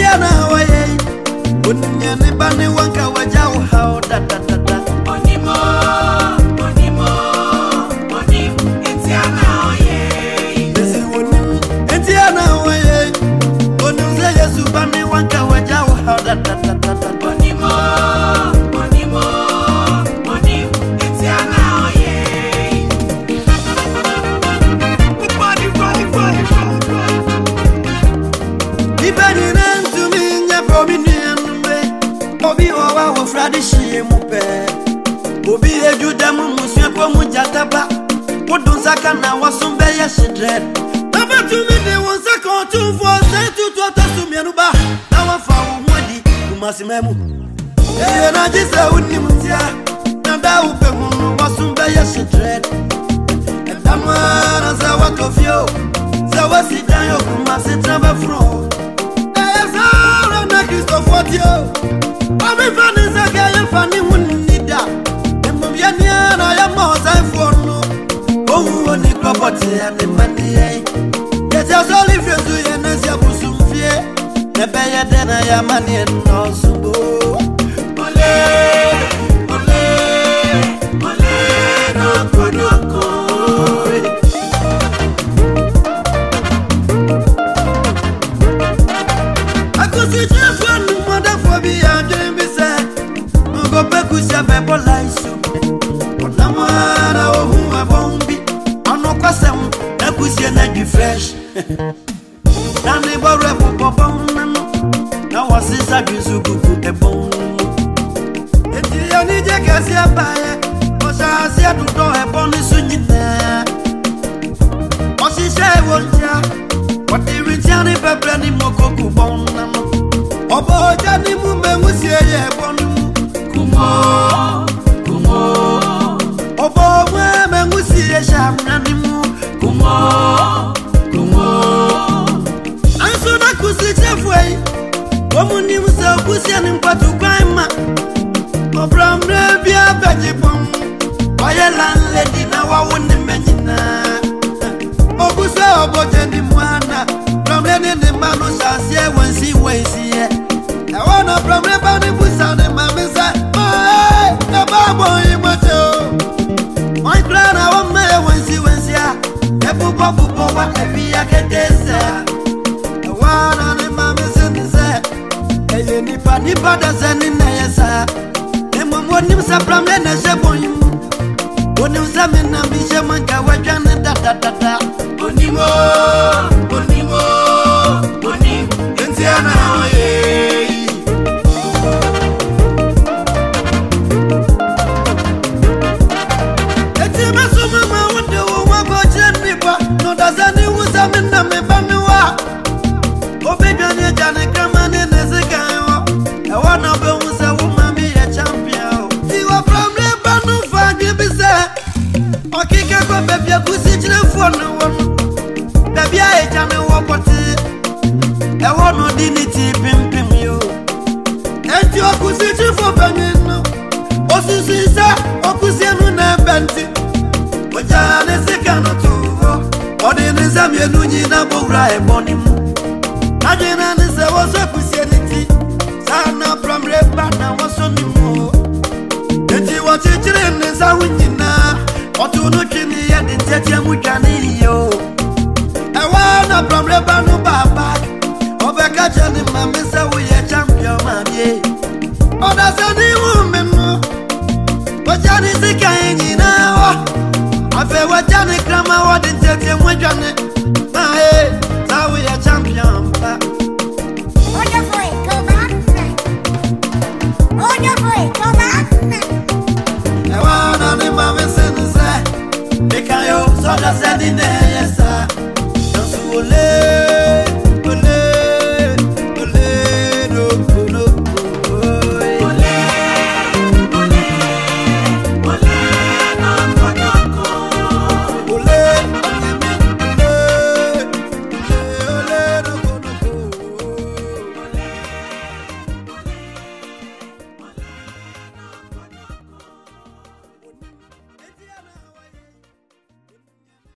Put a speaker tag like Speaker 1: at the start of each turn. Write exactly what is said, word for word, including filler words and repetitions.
Speaker 1: Entiana way. Unya ne bani wanka waja how da da da da.
Speaker 2: Onimo, onimo, onim. Entiana way.
Speaker 1: Desi unim. Entiana way. Unim se Yesu bani wanka waja how da da da da da.
Speaker 2: Onimo, onimo, onim. Entiana way. Body, body, body, body.
Speaker 1: Ibani nantu minya promini anme. Obi owa wo fradi shie mupe. Obi ejuda mu musua kwa mu jataba. Wodun saka na wasumbe ye shidred. Aba tumi de won saka two four say two to to mienu ba. Na wa fa wo hodi kumasimemu. Eh na jisa wonni mutia. Na da upe mu wasumbe ye shidred. Edamwa na za wakofio. Za wasidan yo kumasita ba fro. Christopher, I'm a fan is a guy and funny wouldn't need that. And Moviana, I am more than for no. Oh, only property and the money. Yes, I saw if you do and as you put some fear. The better than I am money and also. Ole, ole, ole, no good, no good. I could see just one. Be a game is a go back with your pepper lice. Onamara who a bombi, on no custom, a pussy be fresh. Now neighbor rebel bone. Now was this abuse who could a bone. It's the only Jackasia buyer, or shall I say to do a bonus in there? Or she say, won't ya? What the return if a brandy moko bone? Obo jani mumbe musie ye bonu kumo kumo Obo mwe musie shamna nimu kumo kumo Anso na kusiche fwe Omu ni musa kusia ni mpatu kwa ima Obra mrebia beji pom Oye landlady na wawuni menjina Obuse obo jeni mwana Ramleni ni manu shasye wensi wensi ye I wanna from the body push on the mammy side. Oh, the baboy, macho. My plan, I want me when she went here. The papa, papa, what I be a get this. The one on the mammy's in the set. A nipa, nipa, that's an in the sir. The mom won't use a problem, and I said, for you. When you summon a mission, man, I was trying to da da da da.
Speaker 2: Onimo, onimo, onim. Entiana, yeah.
Speaker 1: Baby, I could sit in the phone. Baby, I can't walk what I want no dignity, pim pim you. And you could sit in for Benino. Also, sister, Ocusiano Benti. But Jan is a canoe too. Or the Nizamia Nunina Bogra, Bonimu. Ajana is a was a Cusianity. Sana from Red Banner was on you more. And you watch it in the Zawinina. Otuno chini ya dintetia mukani yo. Ewana from Rebano Baba. Obeka chani mamisa uye champion mamie. Oda sani umemo. Wajani sika yenyi na wa. Afe wajani krama wa dintetia mukani. Mae, sa uye champion pa.
Speaker 3: On your way, go back. On your way, go back.
Speaker 1: Ewana ni mamisa. Because you saw the setting there.